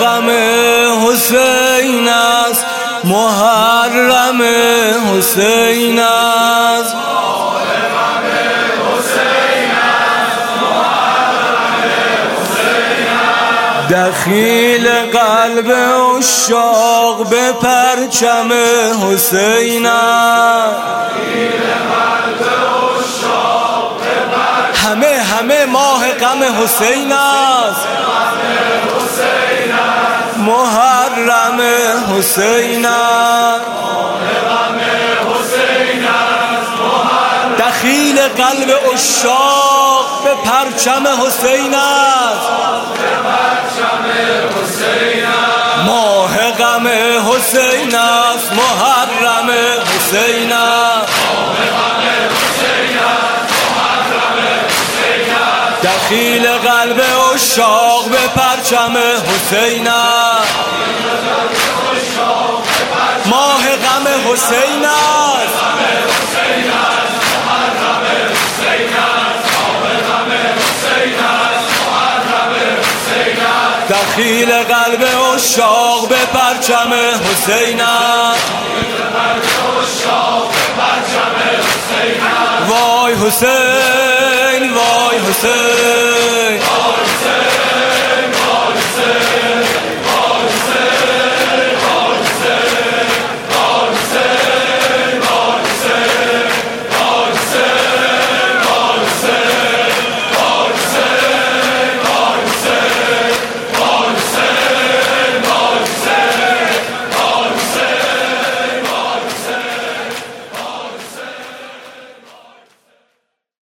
غم حسین است، محرم حسین است. دخیل قلب عشاق به پرچم حسین است. همه ماه غم حسین است، محرم حسین است. دخیل قلب عشاق به پرچم حسین است، ماه غم حسین است، محرم حسین است. دخیل قلب عشاق به پرچم حسین است، ماه غم حسین است. دخیل قلب عشاق به پرچم حسین است. وای حسین، وای حسین.